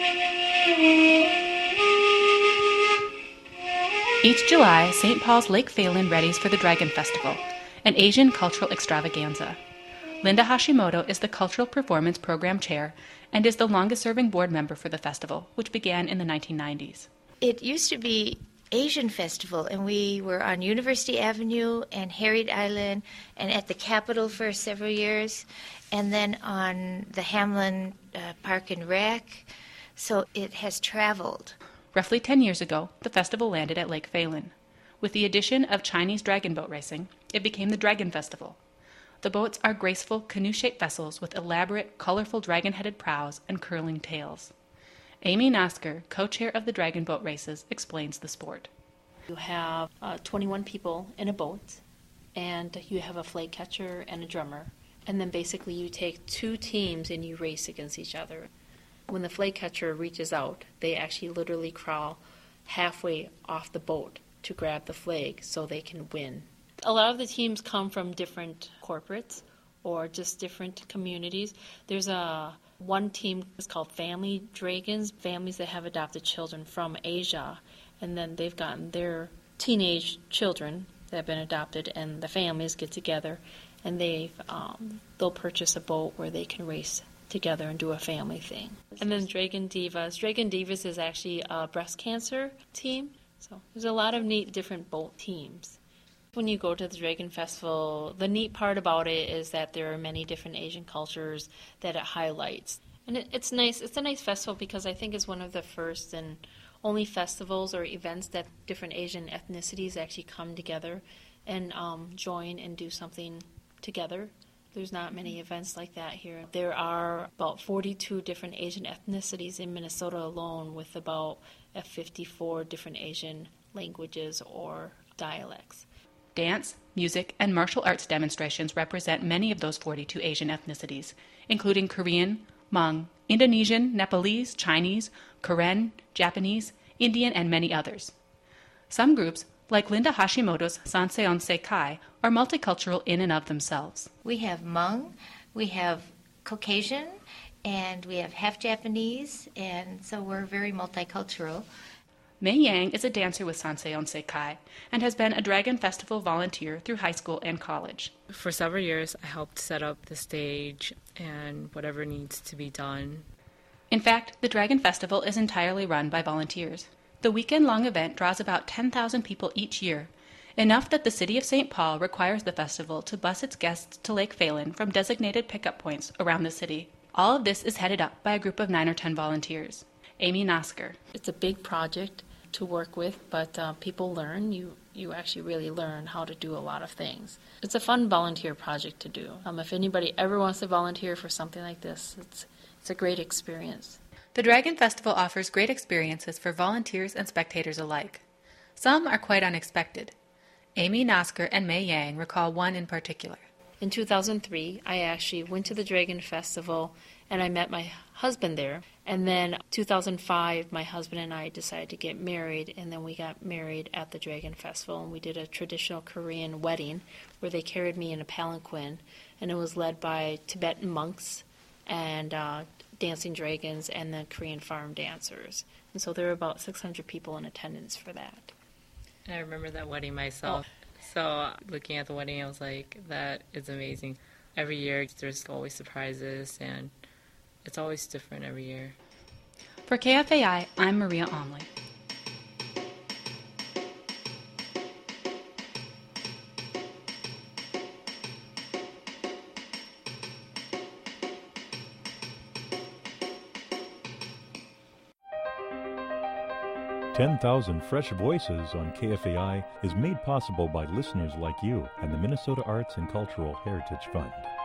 Each July, St. Paul's Lake Phelan readies for the Dragon Festival, an Asian cultural extravaganza. Linda Hashimoto is the Cultural Performance Program Chair and is the longest-serving board member for the festival, which began in the 1990s. It used to be Asian Festival, and we were on University Avenue and Harriet Island and at the Capitol for several years, and then on the Hamlin Park and Rec. So it has traveled. Roughly 10 years ago, the festival landed at Lake Phelan. With the addition of Chinese dragon boat racing, it became the Dragon Festival. The boats are graceful, canoe-shaped vessels with elaborate, colorful dragon-headed prows and curling tails. Amy Nosker, co-chair of the dragon boat races, explains the sport. You have 21 people in a boat, and you have a flag catcher and a drummer. And then basically you take two teams and you race against each other. When the flag catcher reaches out, they actually literally crawl halfway off the boat to grab the flag so they can win. A lot of the teams come from different corporates or just different communities. There's one team is called Family Dragons, families that have adopted children from Asia, and then they've gotten their teenage children that have been adopted, and the families get together, and they'll purchase a boat where they can race together and do a family thing. And then Dragon Divas. Dragon Divas is actually a breast cancer team. So there's a lot of neat different boat teams. When you go to the Dragon Festival, the neat part about it is that there are many different Asian cultures that it highlights. And it's nice. It's a nice festival because I think it's one of the first and only festivals or events that different Asian ethnicities actually come together and join and do something together. There's not many events like that here. There are about 42 different Asian ethnicities in Minnesota alone, with about 54 different Asian languages or dialects. Dance, music, and martial arts demonstrations represent many of those 42 Asian ethnicities, including Korean, Hmong, Indonesian, Nepalese, Chinese, Karen, Japanese, Indian, and many others. Some groups, like Linda Hashimoto's Sanseon Seikai, are multicultural in and of themselves. We have Hmong, we have Caucasian, and we have half Japanese, and so we're very multicultural. Mei Yang is a dancer with Sanseon Seikai and has been a Dragon Festival volunteer through high school and college. For several years, I helped set up the stage and whatever needs to be done. In fact, the Dragon Festival is entirely run by volunteers. The weekend-long event draws about 10,000 people each year, enough that the city of St. Paul requires the festival to bus its guests to Lake Phelan from designated pickup points around the city. All of this is headed up by a group of 9 or 10 volunteers. Amy Nosker. It's a big project to work with, but people learn. You actually really learn how to do a lot of things. It's a fun volunteer project to do. If anybody ever wants to volunteer for something like this, it's a great experience. The Dragon Festival offers great experiences for volunteers and spectators alike. Some are quite unexpected. Amy Nosker and Mei Yang recall one in particular. In 2003, I actually went to the Dragon Festival and I met my husband there. And then 2005, my husband and I decided to get married, and then we got married at the Dragon Festival, and we did a traditional Korean wedding where they carried me in a palanquin, and it was led by Tibetan monks and dancing dragons and the Korean farm dancers. And so there were about 600 people in attendance for that. I remember that wedding myself. So looking at the wedding, I was like, that is amazing. Every year there's always surprises, and it's always different every year. For KFAI, I'm Maria Omley. "10,000 Fresh Voices" on KFAI is made possible by listeners like you and the Minnesota Arts and Cultural Heritage Fund.